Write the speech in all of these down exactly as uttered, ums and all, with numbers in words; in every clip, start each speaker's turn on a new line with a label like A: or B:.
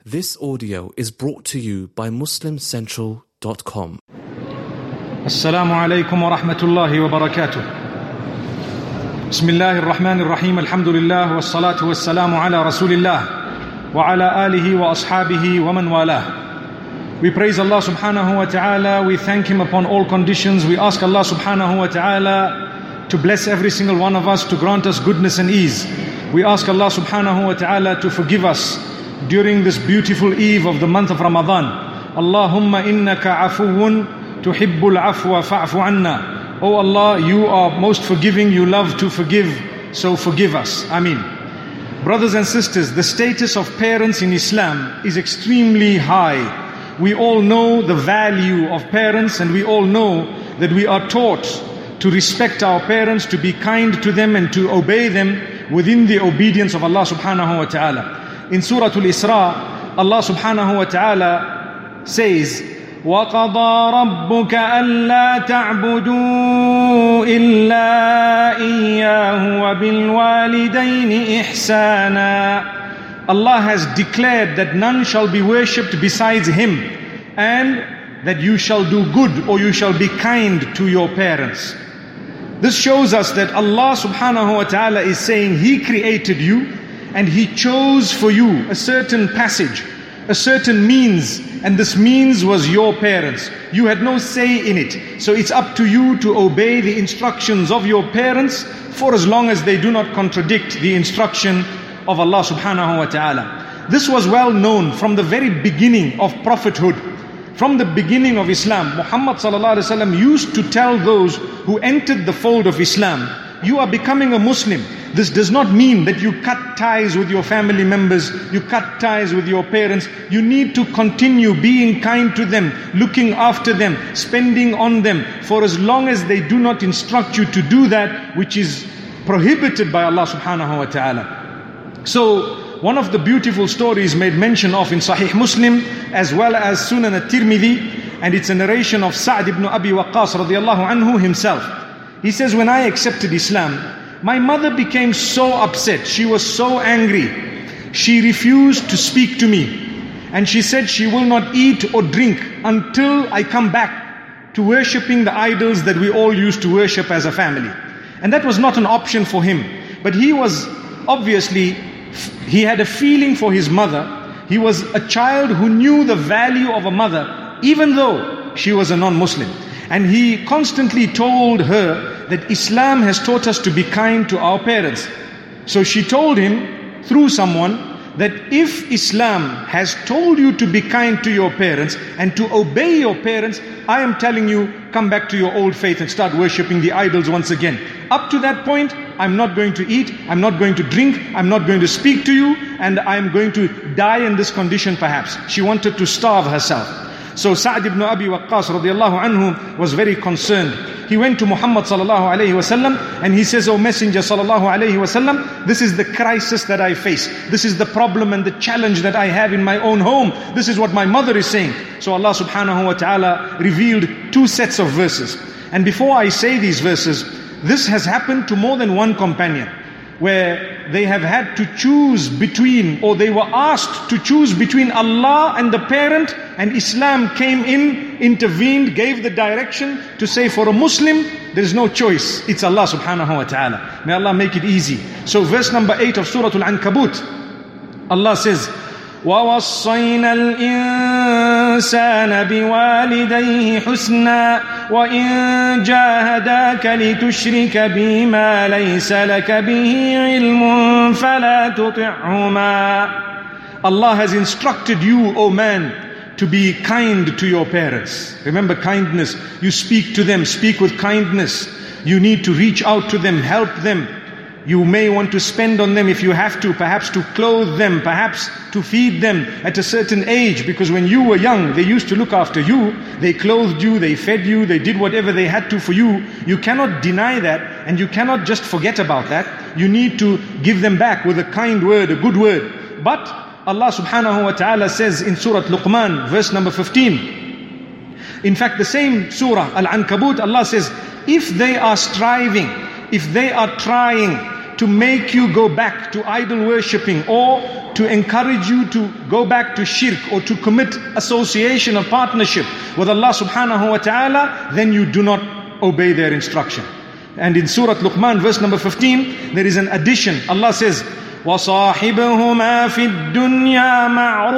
A: This audio is brought to you by Muslim Central dot com.
B: Assalamu alaikum wa rahmatullahi wa barakatuh. Bismillahir Rahmanir Rahim. Alhamdulillah wa salatu wa salamu ala Rasulillah wa ala alihi wa ashabihi wa man walah. We praise Allah subhanahu wa ta'ala. We thank Him upon all conditions. We ask Allah subhanahu wa ta'ala to bless every single one of us, to grant us goodness and ease. We ask Allah subhanahu wa ta'ala to forgive us during this beautiful eve of the month of Ramadan. Allahumma innaka afuwun tuhibbul afwa fa'fu anna. Oh Allah, you are most forgiving, you love to forgive, so forgive us. Ameen. Brothers and sisters, the status of parents in Islam is extremely high. We all know the value of parents, and we all know that we are taught to respect our parents, to be kind to them and to obey them within the obedience of Allah subhanahu wa ta'ala. In Surah Al-Isra, Allah subhanahu wa ta'ala says, وَقَضَى رَبُّكَ أَلَّا تَعْبُدُوا إِلَّا إِيَّاهُ وَبِالْوَالِدَيْنِ إِحْسَانًا. Allah has declared that none shall be worshipped besides Him, and that you shall do good, or you shall be kind to your parents. This shows us that Allah subhanahu wa ta'ala is saying He created you, and He chose for you a certain passage, a certain means, and this means was your parents. You had no say in it. So it's up to you to obey the instructions of your parents for as long as they do not contradict the instruction of Allah subhanahu wa ta'ala. This was well known from the very beginning of prophethood. From the beginning of Islam, Muhammad sallallahu alaihi wasallam used to tell those who entered the fold of Islam, you are becoming a Muslim. This does not mean that you cut ties with your family members, you cut ties with your parents. You need to continue being kind to them, looking after them, spending on them, for as long as they do not instruct you to do that which is prohibited by Allah subhanahu wa ta'ala. So, one of the beautiful stories made mention of in Sahih Muslim as well as Sunan At-Tirmidhi, and it's a narration of Sa'd ibn Abi Waqqas radiallahu anhu himself. He says, when I accepted Islam, my mother became so upset. She was so angry. She refused to speak to me. And she said she will not eat or drink until I come back to worshipping the idols that we all used to worship as a family. And that was not an option for him. But he was obviously, he had a feeling for his mother. He was a child who knew the value of a mother, even though she was a non-Muslim. And he constantly told her that Islam has taught us to be kind to our parents. So she told him through someone that if Islam has told you to be kind to your parents and to obey your parents, I am telling you, come back to your old faith and start worshipping the idols once again. Up to that point, I'm not going to eat, I'm not going to drink, I'm not going to speak to you, and I'm going to die in this condition perhaps. She wanted to starve herself. So Sa'd ibn Abi Waqqas radiallahu anhu was very concerned. He went to Muhammad sallallahu alayhi wasallam and he says, O Messenger sallallahu alayhi wasallam, this is the crisis that I face. This is the problem and the challenge that I have in my own home. This is what my mother is saying. So Allah subhanahu wa ta'ala revealed two sets of verses. And before I say these verses, this has happened to more than one companion, where they have had to choose between, or they were asked to choose between Allah and the parent, and Islam came in, intervened, gave the direction to say for a Muslim, there is no choice. It's Allah subhanahu wa ta'ala. May Allah make it easy. So verse number eight of Surah Al-Ankabut, Allah says, وَوَصَّيْنَا الْإِنسَانَ بِوَالِدَيْهِ حُسْنًا وَإِن جَاهَدَاكَ لِتُشْرِكَ بِي مَا لَيْسَ لَكَ بِهِ عِلْمٌ فَلَا تُطِعْهُمَا. Allah has instructed you, O man, to be kind to your parents. Remember kindness. You speak to them, speak with kindness. You need to reach out to them, help them. You may want to spend on them if you have to, perhaps to clothe them, perhaps to feed them at a certain age, because when you were young, they used to look after you. They clothed you, they fed you, they did whatever they had to for you. You cannot deny that, and you cannot just forget about that. You need to give them back with a kind word, a good word. But Allah subhanahu wa ta'ala says in Surah Luqman, verse number fifteen. In fact, the same Surah, Al-Ankabut, Allah says, if they are striving, if they are trying to make you go back to idol worshipping, or to encourage you to go back to shirk, or to commit association of partnership with Allah subhanahu wa ta'ala, then you do not obey their instruction. And in Surah Luqman, verse number fifteen, there is an addition. Allah says, وَصَاحِبْهُمَا فِي الدُّنْيَا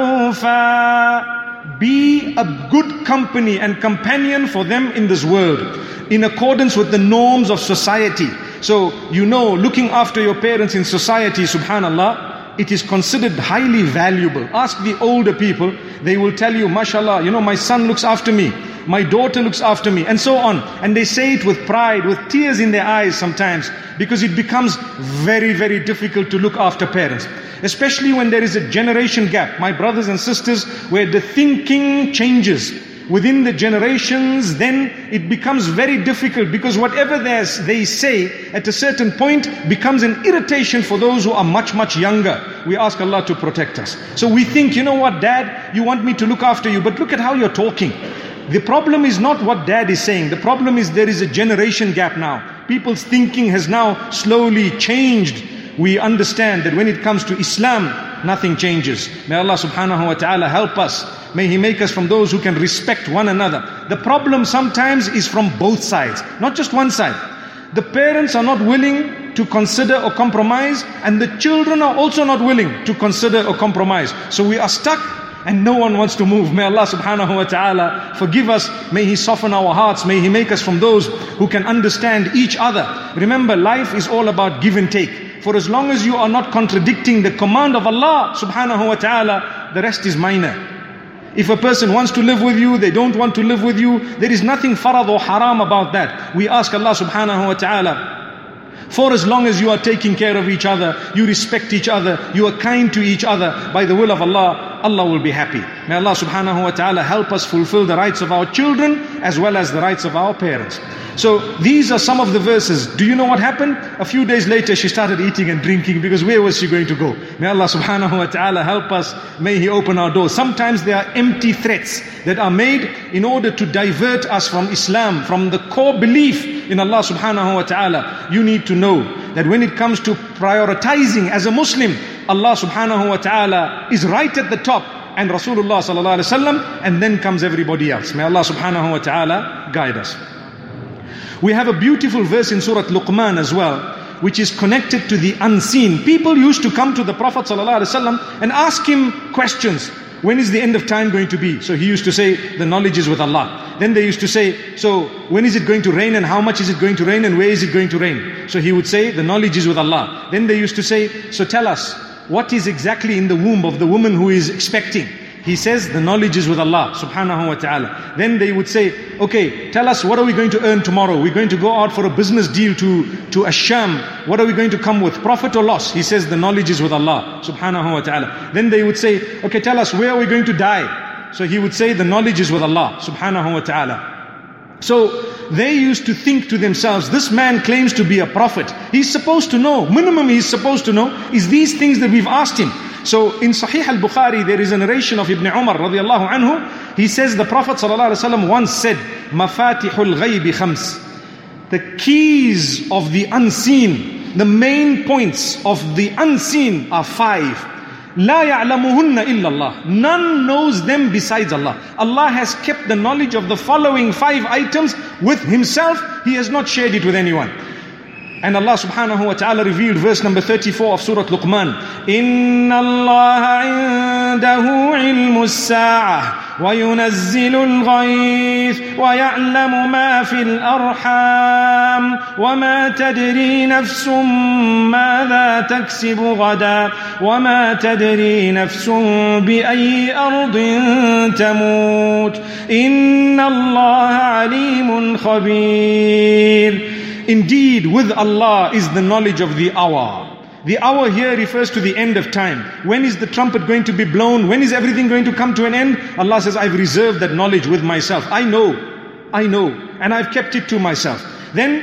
B: مَعْرُوفًا. Be a good company and companion for them in this world, in accordance with the norms of society. So, you know, looking after your parents in society, subhanallah, it is considered highly valuable. Ask the older people, they will tell you, mashallah, you know, my son looks after me, my daughter looks after me, and so on. And they say it with pride, with tears in their eyes sometimes, because it becomes very, very difficult to look after parents. Especially when there is a generation gap, my brothers and sisters, where the thinking changes within the generations, then it becomes very difficult, because whatever they say at a certain point becomes an irritation for those who are much, much younger. We ask Allah to protect us. So we think, you know what, Dad, you want me to look after you, but look at how you're talking. The problem is not what Dad is saying. The problem is there is a generation gap now. People's thinking has now slowly changed. We understand that when it comes to Islam, nothing changes. May Allah subhanahu wa ta'ala help us. May He make us from those who can respect one another. The problem sometimes is from both sides, not just one side. The parents are not willing to consider or compromise, and the children are also not willing to consider or compromise. So we are stuck and no one wants to move. May Allah subhanahu wa ta'ala forgive us. May He soften our hearts. May He make us from those who can understand each other. Remember, life is all about give and take. For as long as you are not contradicting the command of Allah subhanahu wa ta'ala, the rest is minor. If a person wants to live with you, they don't want to live with you, there is nothing farad or haram about that. We ask Allah subhanahu wa ta'ala, for as long as you are taking care of each other, you respect each other, you are kind to each other, by the will of Allah, Allah will be happy. May Allah subhanahu wa ta'ala help us fulfill the rights of our children as well as the rights of our parents. So these are some of the verses. Do you know what happened? A few days later she started eating and drinking, because where was she going to go? May Allah subhanahu wa ta'ala help us. May He open our doors. Sometimes there are empty threats that are made in order to divert us from Islam, from the core belief in Allah subhanahu wa ta'ala. You need to know that when it comes to prioritizing as a Muslim, Allah subhanahu wa ta'ala is right at the top, and Rasulullah sallallahu alaihi wasallam, and then comes everybody else. May Allah subhanahu wa ta'ala guide us. We have a beautiful verse in Surah Luqman as well, which is connected to the unseen. People used to come to the Prophet ﷺ and ask him questions. When is the end of time going to be? So he used to say, the knowledge is with Allah. Then they used to say, so when is it going to rain, and how much is it going to rain, and where is it going to rain? So he would say, the knowledge is with Allah. Then they used to say, so tell us, what is exactly in the womb of the woman who is expecting? He says, the knowledge is with Allah subhanahu wa ta'ala. Then they would say, okay, tell us, what are we going to earn tomorrow? We're going to go out for a business deal to, to Asham. What are we going to come with? Profit or loss? He says, the knowledge is with Allah subhanahu wa ta'ala. Then they would say, okay, tell us, where are we going to die? So he would say, the knowledge is with Allah subhanahu wa ta'ala. So they used to think to themselves, this man claims to be a prophet. He's supposed to know, minimum he's supposed to know is these things that we've asked him. So in Sahih al-Bukhari, there is a narration of Ibn Umar radiallahu anhu. He says the Prophet sallallahu alaihi wasallam once said, Mafatihul ghaybi khams. The keys of the unseen, the main points of the unseen are five. La ya'lamuhunna illa Allah. None knows them besides Allah. Allah has kept the knowledge of the following five items with Himself. He has not shared it with anyone. And Allah subhanahu wa ta'ala revealed verse number thirty-four of Surah Luqman. Inna Allah indahu ilmu as-sa'ah wa yunazzilu al-ghayth wa ya'lamu ma fil arham wa ma tadri nafsum madha taksibu ghadan wa ma tadri nafsum bi ayyi ardin tamut. Inna Allah alimun khabir. Indeed, with Allah is the knowledge of the hour. The hour here refers to the end of time. When is the trumpet going to be blown? When is everything going to come to an end? Allah says, I've reserved that knowledge with myself. I know, I know, and I've kept it to myself. Then,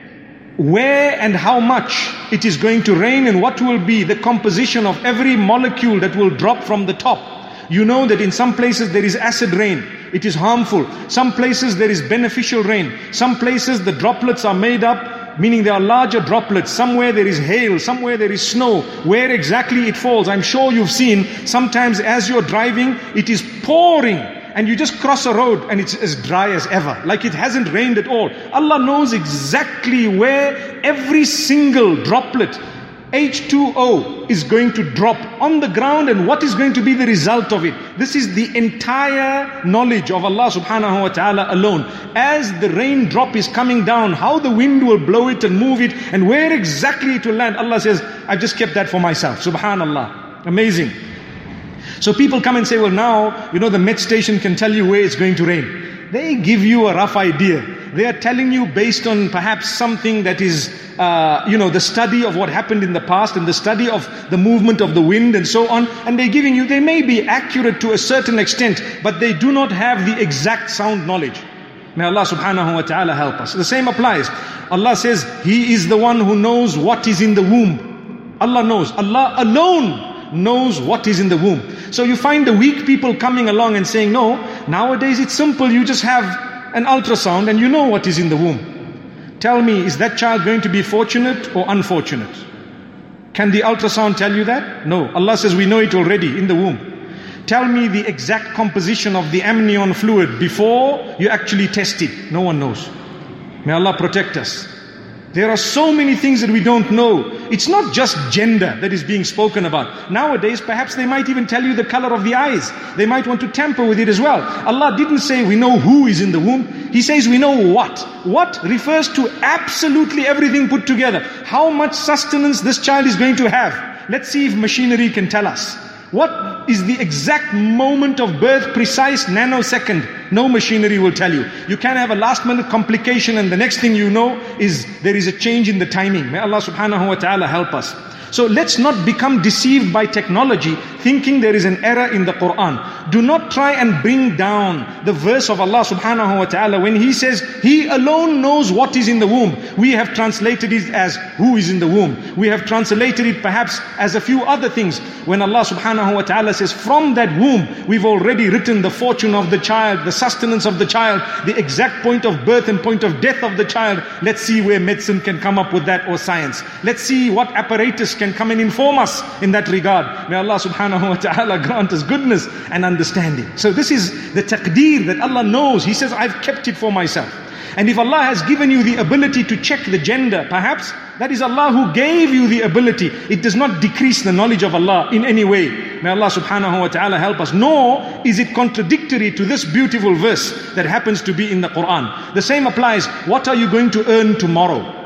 B: where and how much it is going to rain, and what will be the composition of every molecule that will drop from the top. You know that in some places there is acid rain. It is harmful. Some places there is beneficial rain. Some places the droplets are made up meaning there are larger droplets. Somewhere there is hail, somewhere there is snow. Where exactly it falls, I'm sure you've seen, sometimes as you're driving, it is pouring, and you just cross a road and it's as dry as ever, like it hasn't rained at all. Allah knows exactly where every single droplet, H two O, is going to drop on the ground and what is going to be the result of it. This is the entire knowledge of Allah subhanahu wa ta'ala alone. As the raindrop is coming down, how the wind will blow it and move it, and where exactly it will land, Allah says, I've just kept that for myself. Subhanallah. Amazing. So people come and say, well now, you know, the Met station can tell you where it's going to rain. They give you a rough idea. They are telling you based on perhaps something that is, uh, you know, the study of what happened in the past and the study of the movement of the wind and so on. And they're giving you, they may be accurate to a certain extent, but they do not have the exact sound knowledge. May Allah subhanahu wa ta'ala help us. The same applies. Allah says, He is the one who knows what is in the womb. Allah knows. Allah alone knows what is in the womb. So you find the weak people coming along and saying, no, nowadays it's simple, you just have an ultrasound and you know what is in the womb. Tell me, is that child going to be fortunate or unfortunate? Can the ultrasound tell you that? No. Allah says we know it already in the womb. Tell me the exact composition of the amnion fluid before you actually test it. No one knows. May Allah protect us. There are so many things that we don't know. It's not just gender that is being spoken about. Nowadays, perhaps they might even tell you the color of the eyes. They might want to tamper with it as well. Allah didn't say we know who is in the womb. He says we know what. What refers to absolutely everything put together. How much sustenance this child is going to have. Let's see if machinery can tell us. What is the exact moment of birth, precise nanosecond? No machinery will tell you. You can have a last minute complication and the next thing you know is there is a change in the timing. May Allah subhanahu wa ta'ala help us. So let's not become deceived by technology, thinking there is an error in the Quran. Do not try and bring down the verse of Allah subhanahu wa ta'ala when He says, He alone knows what is in the womb. We have translated it as who is in the womb. We have translated it perhaps as a few other things. When Allah subhanahu wa ta'ala says, from that womb, we've already written the fortune of the child, the sustenance of the child, the exact point of birth and point of death of the child. Let's see where medicine can come up with that, or science. Let's see what apparatus can come and inform us in that regard. May Allah subhanahu wa ta'ala grant us goodness and understanding. So this is the taqdeer that Allah knows. He says, I've kept it for myself. And if Allah has given you the ability to check the gender, perhaps that is Allah who gave you the ability. It does not decrease the knowledge of Allah in any way. May Allah subhanahu wa ta'ala help us. Nor is it contradictory to this beautiful verse that happens to be in the Quran. The same applies. What are you going to earn tomorrow?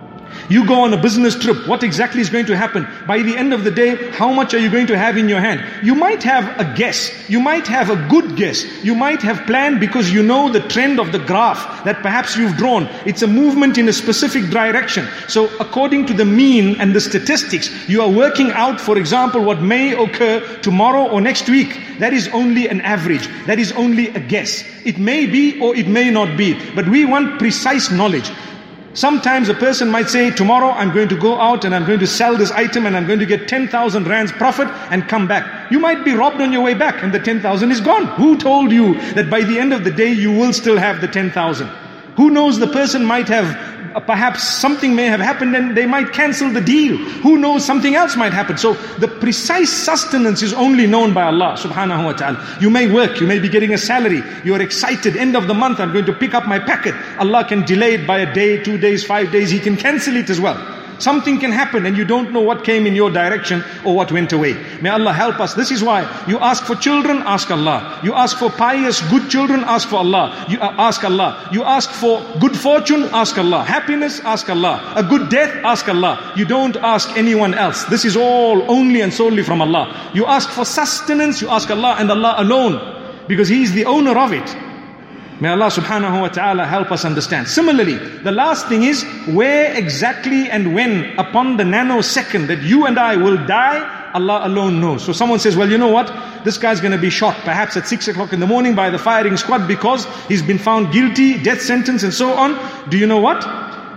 B: You go on a business trip, what exactly is going to happen? By the end of the day, how much are you going to have in your hand? You might have a guess. You might have a good guess. You might have planned because you know the trend of the graph that perhaps you've drawn. It's a movement in a specific direction. So according to the mean and the statistics, you are working out, for example, what may occur tomorrow or next week. That is only an average. That is only a guess. It may be or it may not be. But we want precise knowledge. Sometimes a person might say, tomorrow I'm going to go out and I'm going to sell this item and I'm going to get ten thousand rands profit and come back. You might be robbed on your way back and the ten thousand is gone. Who told you that by the end of the day you will still have the ten thousand? Who knows, the person might have, uh, perhaps something may have happened and they might cancel the deal. Who knows, something else might happen. So the precise sustenance is only known by Allah subhanahu wa ta'ala. You may work, you may be getting a salary, you are excited, end of the month I'm going to pick up my packet. Allah can delay it by a day, two days, five days, He can cancel it as well. Something can happen and you don't know what came in your direction or what went away. May Allah help us. This is why you ask for children, ask Allah. You ask for pious, good children, ask for Allah. You uh, ask Allah. You ask for good fortune, ask Allah. Happiness, ask Allah. A good death, ask Allah. You don't ask anyone else. This is all only and solely from Allah. You ask for sustenance, you ask Allah and Allah alone, because He is the owner of it. May Allah subhanahu wa ta'ala help us understand. Similarly, the last thing is where exactly and when upon the nanosecond that you and I will die, Allah alone knows. So someone says, well, you know what? This guy's going to be shot perhaps at six o'clock in the morning by the firing squad because he's been found guilty, death sentence and so on. Do you know what?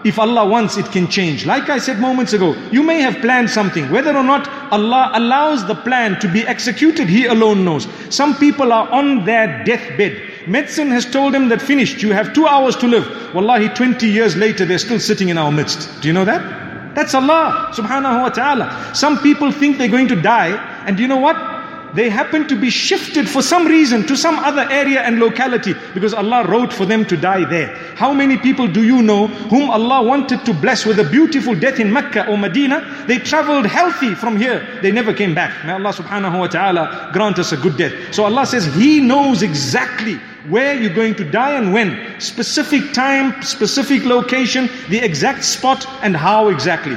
B: if Allah wants, it can change. Like I said moments ago, you may have planned something. Whether or not Allah allows the plan to be executed, He alone knows. Some people are on their deathbed. Medicine has told them that finished, you have two hours to live. Wallahi, twenty years later, they're still sitting in our midst. Do you know that? That's Allah subhanahu wa ta'ala. Some people think they're going to die, and you know what? They happen to be shifted for some reason to some other area and locality because Allah wrote for them to die there. How many people do you know whom Allah wanted to bless with a beautiful death in Mecca or Medina? They traveled healthy from here. They never came back. May Allah subhanahu wa ta'ala grant us a good death. So Allah says He knows exactly where you're going to die and when. Specific time, specific location, the exact spot and how exactly.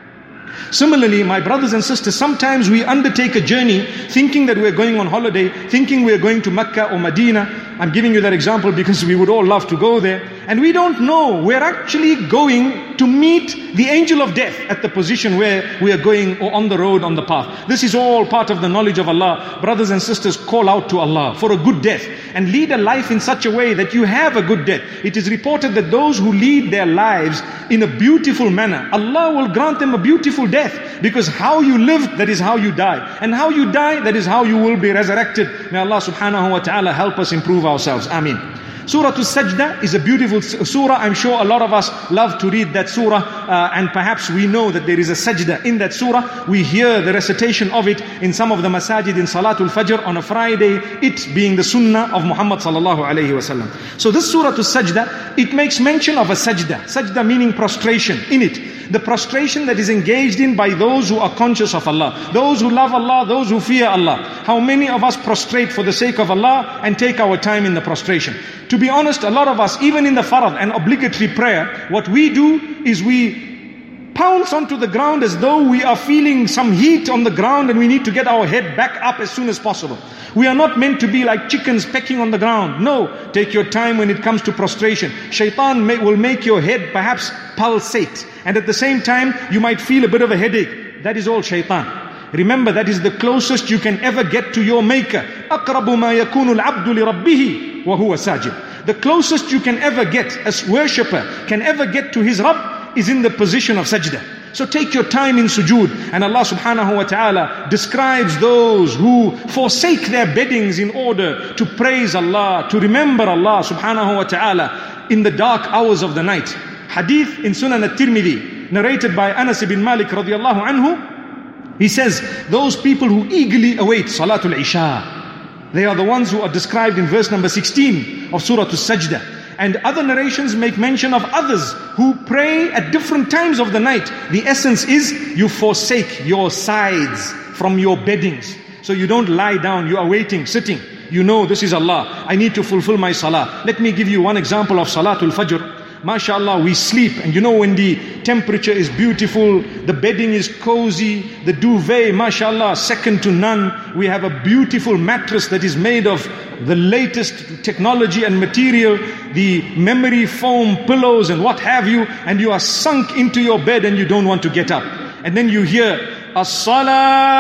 B: Similarly, my brothers and sisters, sometimes we undertake a journey thinking that we're going on holiday, thinking we're going to Mecca or Medina. I'm giving you that example because we would all love to go there. And we don't know, we're actually going to meet the angel of death at the position where we are going or on the road, on the path. This is all part of the knowledge of Allah. Brothers and sisters, call out to Allah for a good death and lead a life in such a way that you have a good death. It is reported that those who lead their lives in a beautiful manner, Allah will grant them a beautiful death. Because how you live, that is how you die. And how you die, that is how you will be resurrected. May Allah subhanahu wa ta'ala help us improve ourselves. Ameen. Surah As-Sajdah is a beautiful surah. I'm sure a lot of us love to read that surah, uh, and perhaps we know that there is a sajdah in that surah. We hear the recitation of it in some of the masajid in Salatul Fajr on a Friday, it being the sunnah of Muhammad sallallahu alayhi wasallam. So this surah As-Sajdah, it makes mention of a sajdah. Sajdah meaning prostration in it. The prostration that is engaged in by those who are conscious of Allah, those who love Allah, those who fear Allah. How many of us prostrate for the sake of Allah and take our time in the prostration? To be honest, a lot of us, even in the farad and obligatory prayer, what we do is we pounce onto the ground as though we are feeling some heat on the ground and we need to get our head back up as soon as possible. We are not meant to be like chickens pecking on the ground. No, take your time when it comes to prostration. Shaitan may, will make your head perhaps pulsate, and at the same time you might feel a bit of a headache. That is all shaitan. Remember, that is the closest you can ever get to your maker. أَقْرَبُ مَا يَكُونُ الْعَبْدُ لِرَبِّهِ وَهُوَ سَاجِدٌ. The closest you can ever get, as worshipper can ever get to his Rabb, is in the position of sajdah. So take your time in sujood. And Allah subhanahu wa ta'ala describes those who forsake their beddings in order to praise Allah, to remember Allah subhanahu wa ta'ala in the dark hours of the night. Hadith in Sunan At-Tirmidhi, narrated by Anas ibn Malik radiallahu anhu. He says, those people who eagerly await Salatul Isha, they are the ones who are described in verse number sixteen of Surah As-Sajdah. And other narrations make mention of others who pray at different times of the night. The essence is you forsake your sides from your beddings. So you don't lie down, you are waiting, sitting. You know this is Allah, I need to fulfill my salah. Let me give you one example of Salatul Fajr. MashaAllah, we sleep, and you know when the temperature is beautiful, the bedding is cozy, the duvet, MashaAllah, second to none. We have a beautiful mattress that is made of the latest technology and material, the memory foam pillows and what have you, and you are sunk into your bed and you don't want to get up. And then you hear, As-salatu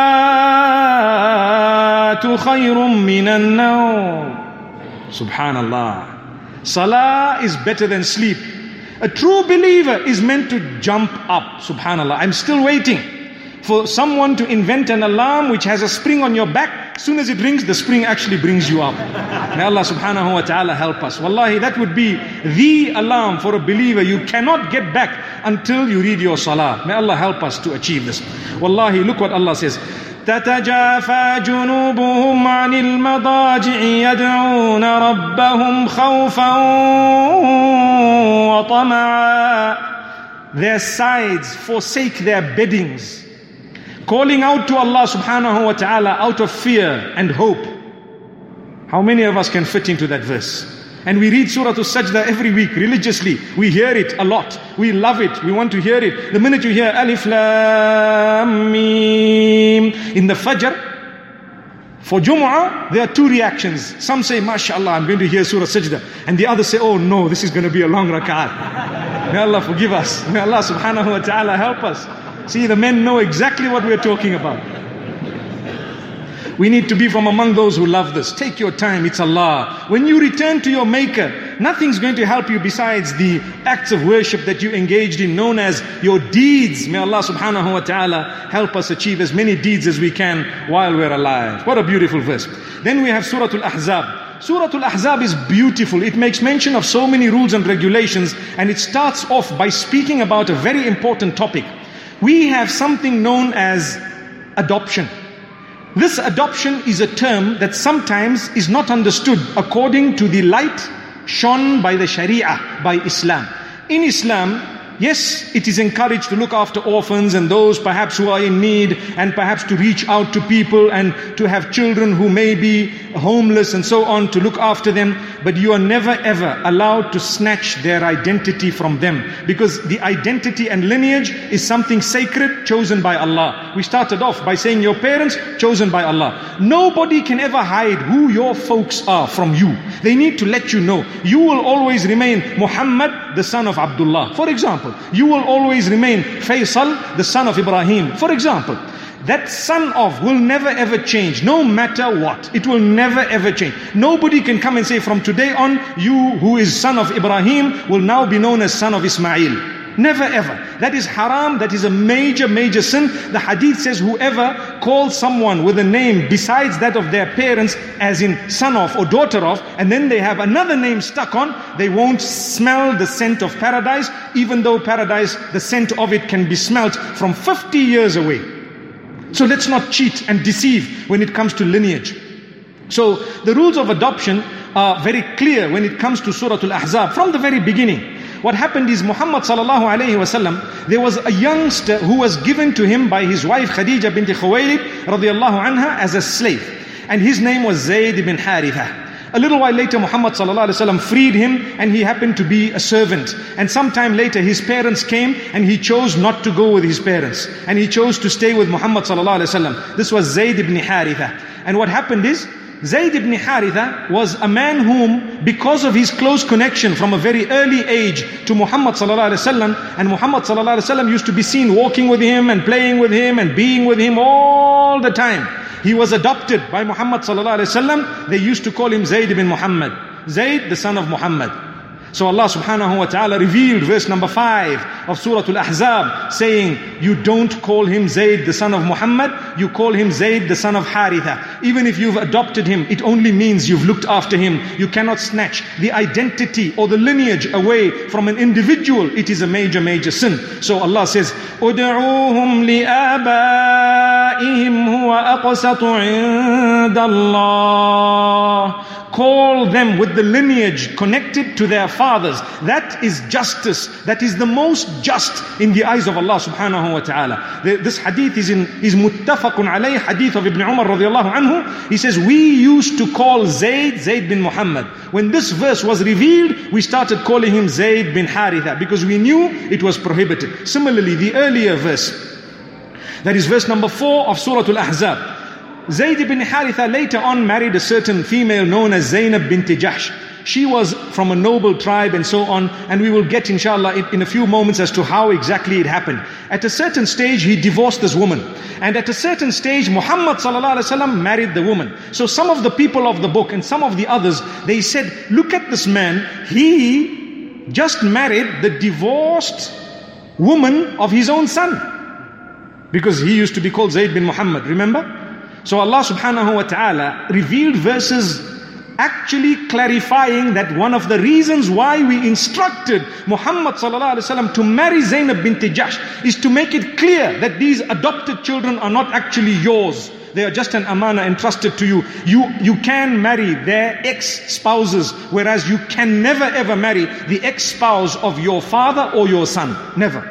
B: khayrun minan nawm. Subhanallah. Salah is better than sleep. A true believer is meant to jump up. Subhanallah. I'm still waiting for someone to invent an alarm which has a spring on your back. As soon as it rings, the spring actually brings you up. May Allah subhanahu wa ta'ala help us. Wallahi, that would be the alarm for a believer. You cannot get back until you read your salah. May Allah help us to achieve this. Wallahi, look what Allah says. تتجافى جنوبهم عن المضاجع يدعون ربهم خوفا وطمعا. Their sides forsake their beddings, calling out to Allah subhanahu wa ta'ala out of fear and hope. How many of us can fit into that verse? And we read Surah As-Sajdah every week religiously. We hear it a lot. We love it. We want to hear it. The minute you hear Alif Lam Mim in the Fajr, for Jumu'ah, there are two reactions. Some say, MashaAllah, I'm going to hear Surah Sajdah. And the others say, oh no, this is going to be a long rak'at. May Allah forgive us. May Allah subhanahu wa ta'ala help us. See, the men know exactly what we're talking about. We need to be from among those who love this. Take your time, it's Allah. When you return to your Maker, Nothing's going to help you besides the acts of worship that you engaged in, known as your deeds. May Allah subhanahu wa ta'ala help us achieve as many deeds as we can while we're alive. What a beautiful verse. Then we have Surah Al-Ahzab. Surah Al-Ahzab is beautiful. It makes mention of so many rules and regulations, and it starts off by speaking about a very important topic. We have something known as adoption. This adoption is a term that sometimes is not understood according to the light shone by the Sharia, by Islam. In Islam, yes, it is encouraged to look after orphans and those perhaps who are in need, and perhaps to reach out to people and to have children who may be homeless and so on, to look after them. But you are never ever allowed to snatch their identity from them, because the identity and lineage is something sacred chosen by Allah. We started off by saying your parents chosen by Allah. Nobody can ever hide who your folks are from you. They need to let you know. You will always remain Muhammad, the son of Abdullah, for example. You will always remain Faisal, the son of Ibrahim, for example. That son of will never ever change, no matter what. It will never ever change. Nobody can come and say from today on, you who is son of Ibrahim will now be known as son of Ismail. Never ever. That is haram. That is a major, major sin. The hadith says whoever calls someone with a name besides that of their parents, as in son of or daughter of, and then they have another name stuck on, they won't smell the scent of paradise, even though paradise, the scent of it can be smelt from fifty years away. So let's not cheat and deceive when it comes to lineage. So the rules of adoption are very clear when it comes to Surah Al-Ahzab from the very beginning. What happened is Muhammad sallallahu alayhi wasallam, there was a youngster who was given to him by his wife Khadija bint Khuwaylid radiyallahu anha as a slave. And his name was Zayd ibn Haritha. A little while later, Muhammad sallallahu alaihi wasallam freed him, and he happened to be a servant. And sometime later, his parents came, and he chose not to go with his parents, and he chose to stay with Muhammad sallallahu alaihi wasallam. This was Zayd ibn Haritha. And what happened is, Zayd ibn Haritha was a man whom, because of his close connection from a very early age to Muhammad sallallahu alaihi wasallam, and Muhammad sallallahu alaihi wasallam used to be seen walking with him and playing with him and being with him all the time. He was adopted by Muhammad sallallahu alaihi wasallam. They used to call him Zayd ibn Muhammad. Zayd, the son of Muhammad. So Allah subhanahu wa ta'ala revealed verse number five of Surah Al-Ahzab, saying, you don't call him Zayd the son of Muhammad, you call him Zayd the son of Haritha. Even if you've adopted him, it only means you've looked after him. You cannot snatch the identity or the lineage away from an individual. It is a major, major sin. So Allah says, أُدْعُوهُمْ لِآبَائِهِمْ هُوَ أَقْسَطُ عِنْدَ اللَّهِ. Call them with the lineage connected to their fathers. That is justice. That is the most just in the eyes of Allah subhanahu wa ta'ala. This hadith is in is muttafaqun alayh, hadith of Ibn Umar radiallahu anhu. He says, we used to call Zayd, Zayd bin Muhammad. When this verse was revealed, we started calling him Zayd bin Haritha, because we knew it was prohibited. Similarly, the earlier verse, that is verse number four of Surah Al-Ahzab. Zayd ibn Haritha later on married a certain female known as Zainab bint Jahsh. She was from a noble tribe and so on, and we will get inshallah in, in a few moments as to how exactly it happened. At a certain stage he divorced this woman, and at a certain stage Muhammad sallallahu alaihi wasallam married the woman. So some of the people of the book and some of the others, they said, look at this man, he just married the divorced woman of his own son, because he used to be called Zayd bin Muhammad, remember? So Allah subhanahu wa ta'ala revealed verses actually clarifying that one of the reasons why we instructed Muhammad sallallahu alaihi wasallam to marry Zainab bint Jahsh is to make it clear that these adopted children are not actually yours. They are just an amana entrusted to you. You, you can marry their ex-spouses, whereas you can never ever marry the ex-spouse of your father or your son. Never.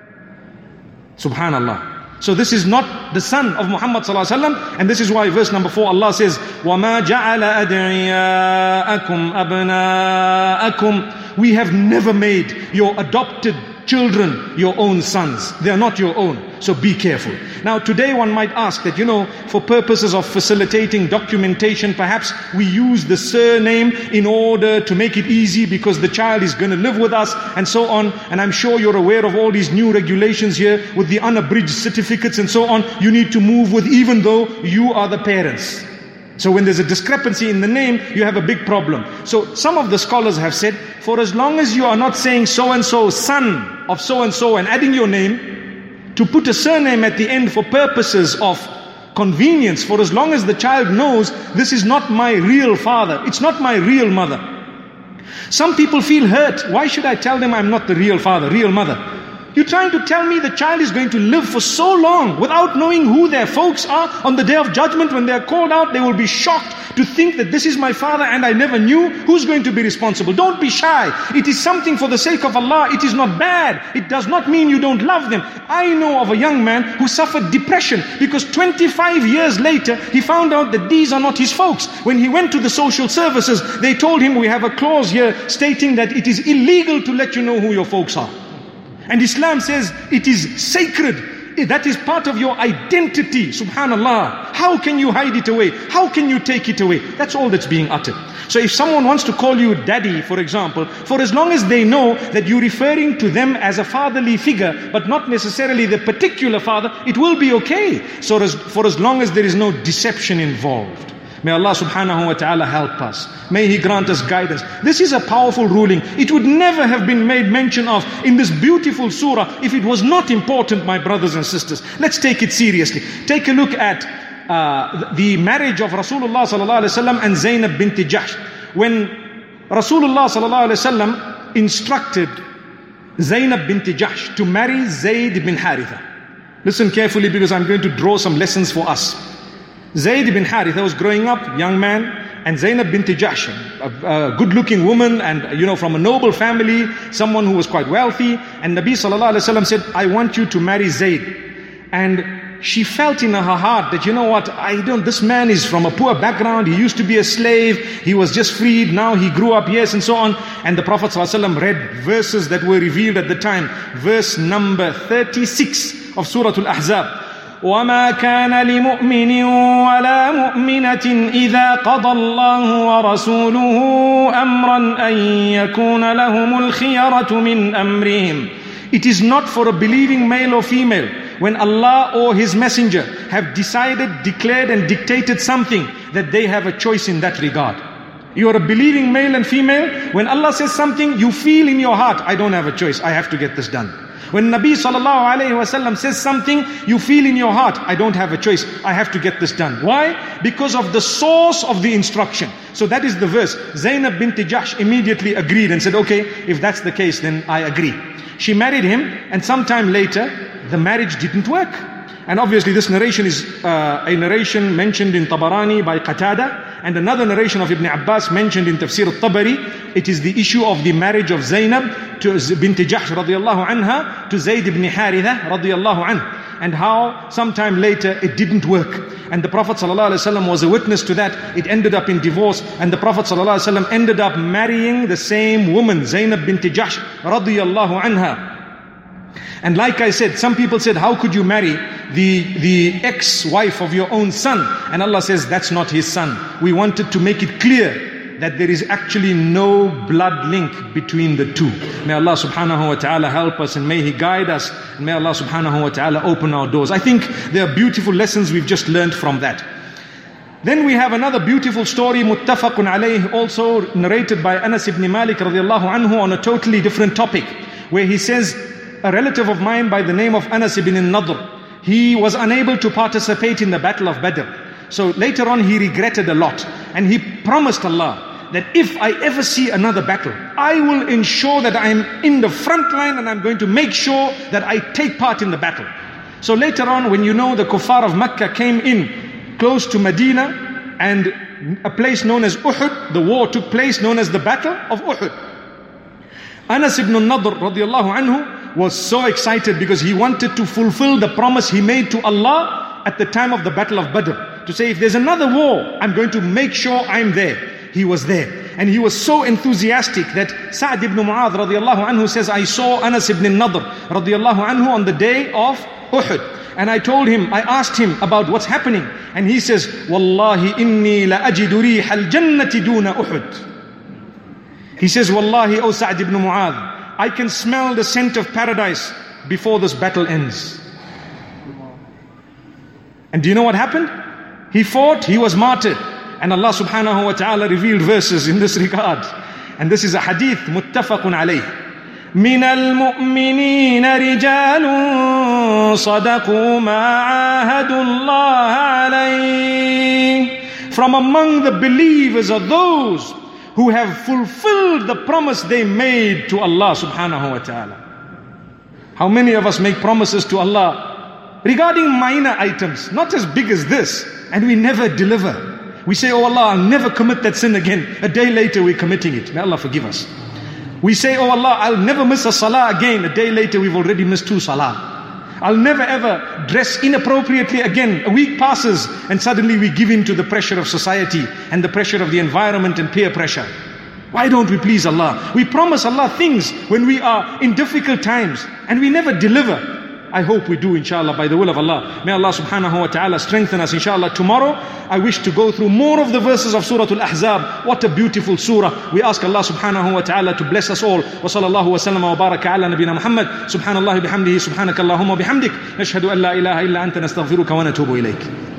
B: Subhanallah. So this is not the son of Muhammad sallallahu alaihi wasallam, and this is why verse number four Allah says, وَمَا جَعَلَ أَدْعِيَاءَكُمْ أَبْنَاءَكُمْ. We have never made your adopted children your own sons. They are not your own. So be careful. Now today one might ask that, you know, for purposes of facilitating documentation, perhaps we use the surname in order to make it easy because the child is going to live with us and so on. And I'm sure you're aware of all these new regulations here with the unabridged certificates and so on. You need to move with even though you are the parents. So when there's a discrepancy in the name, you have a big problem. So some of the scholars have said, for as long as you are not saying so-and-so, son of so-and-so, and adding your name, to put a surname at the end for purposes of convenience, for as long as the child knows, this is not my real father, it's not my real mother. Some people feel hurt. Why should I tell them I'm not the real father, real mother? You're trying to tell me the child is going to live for so long without knowing who their folks are. On the day of judgment, when they are called out, they will be shocked to think that this is my father and I never knew. Who's going to be responsible? Don't be shy. It is something for the sake of Allah. It is not bad. It does not mean you don't love them. I know of a young man who suffered depression because twenty-five years later, he found out that these are not his folks. When he went to the social services, they told him, we have a clause here stating that it is illegal to let you know who your folks are. And Islam says it is sacred. That is part of your identity. Subhanallah. How can you hide it away? How can you take it away? That's all that's being uttered. So if someone wants to call you daddy, for example, for as long as they know that you're referring to them as a fatherly figure, but not necessarily the particular father, it will be okay. So as, for as long as there is no deception involved. May Allah subhanahu wa ta'ala help us. May He grant us guidance. This is a powerful ruling. It would never have been made mention of in this beautiful surah if it was not important, my brothers and sisters. Let's take it seriously. Take a look at uh, the marriage of Rasulullah sallallahu alaihi wasallam and Zainab bint Jahsh. When Rasulullah sallallahu alaihi wasallam instructed Zainab bint Jahsh to marry Zayd bin Haritha. Listen carefully because I'm going to draw some lessons for us. Zayd bin Haritha was growing up, young man, and Zainab bint Jahsh, a, a good-looking woman, and you know, from a noble family, someone who was quite wealthy. And Nabi sallallahu alaihi wasallam said, "I want you to marry Zayd." And she felt in her heart that, you know what, I don't. This man is from a poor background. He used to be a slave. He was just freed. Now he grew up, yes, and so on. And the Prophet sallallahu alaihi wasallam read verses that were revealed at the time. Verse number thirty-six of Surah Al-Ahzab. وَمَا كَانَ لِمُؤْمِنٍ وَلَا مُؤْمِنَةٍ إِذَا قَضَى اللَّهُ وَرَسُولُهُ أَمْرًا أَن يَكُونَ لَهُمُ الْخِيَرَةُ مِنْ أَمْرِهِمْ. It is not for a believing male or female, when Allah or His Messenger have decided, declared and dictated something, that they have a choice in that regard. You are a believing male and female, when Allah says something, you feel in your heart, I don't have a choice, I have to get this done. When Nabi sallallahu alayhi wa sallam says something, you feel in your heart, I don't have a choice, I have to get this done. Why? Because of the source of the instruction. So that is the verse. Zainab bint Jahsh immediately agreed and said, okay, if that's the case, then I agree. She married him, and sometime later, the marriage didn't work. And obviously this narration is uh, a narration mentioned in Tabarani by Qatada, and another narration of Ibn Abbas mentioned in Tafsir al-Tabari. It is the issue of the marriage of Zainab to bint Jahsh radiyallahu anha to Zayd ibn Haritha radiyallahu anhu, and how sometime later it didn't work. And the Prophet sallallahu alaihi wasallam was a witness to that. It ended up in divorce, and the Prophet sallallahu alaihi wasallam ended up marrying the same woman, Zainab bint Jahsh radiyallahu anha. And like I said, some people said, how could you marry the, the ex-wife of your own son? And Allah says, that's not his son. We wanted to make it clear that there is actually no blood link between the two. May Allah subhanahu wa ta'ala help us, and may He guide us, and may Allah subhanahu wa ta'ala open our doors. I think there are beautiful lessons we've just learned from that. Then we have another beautiful story, muttafaqun alayh, also narrated by Anas ibn Malik radiallahu anhu, on a totally different topic, where he says, a relative of mine by the name of Anas ibn Nadr, he was unable to participate in the battle of Badr. So later on he regretted a lot, and he promised Allah that if I ever see another battle, I will ensure that I'm in the front line, and I'm going to make sure that I take part in the battle. So later on, when you know the kuffar of Mecca came in close to Medina, and a place known as Uhud, the war took place known as the Battle of Uhud. Anas ibn Nadr radiallahu anhu was so excited because he wanted to fulfill the promise he made to Allah at the time of the Battle of Badr, to say, if there's another war, I'm going to make sure I'm there. He was there, and he was so enthusiastic that Sa'd ibn Mu'adh radiallahu anhu says, I saw Anas ibn Nadr radiallahu anhu on the day of Uhud, and I told him, I asked him about what's happening, and he says, Wallahi inni la ajidu riha al-jannati duna Uhud. He says, Wallahi, O Sa'd ibn Mu'adh, I can smell the scent of paradise before this battle ends. And do you know what happened? He fought, he was martyred. And Allah subhanahu wa ta'ala revealed verses in this regard. And this is a hadith muttafaqun alayh. من المؤمنين رجال صدقوا ما عاهدوا الله عليه. From among the believers are those who have fulfilled the promise they made to Allah subhanahu wa ta'ala. How many of us make promises to Allah regarding minor items, not as big as this, and we never deliver? We say, oh Allah, I'll never commit that sin again. A day later we're committing it. May Allah forgive us. We say, oh Allah, I'll never miss a salah again. A day later we've already missed two salah. I'll never ever dress inappropriately again. A week passes and suddenly we give in to the pressure of society and the pressure of the environment and peer pressure. Why don't we please Allah? We promise Allah things when we are in difficult times and we never deliver. I hope we do, inshallah, by the will of Allah. May Allah subhanahu wa ta'ala strengthen us, inshallah. Tomorrow, I wish to go through more of the verses of Surah Al-Ahzab. What a beautiful surah. We ask Allah subhanahu wa ta'ala to bless us all. Wa sallallahu wa sallam wa baraka ala nabina Muhammad. Subhanallah bihamdihi, subhanakallahumma bihamdik. Nashhadu an la ilaha illa anta nastaghfiruka wa natubu ilayk.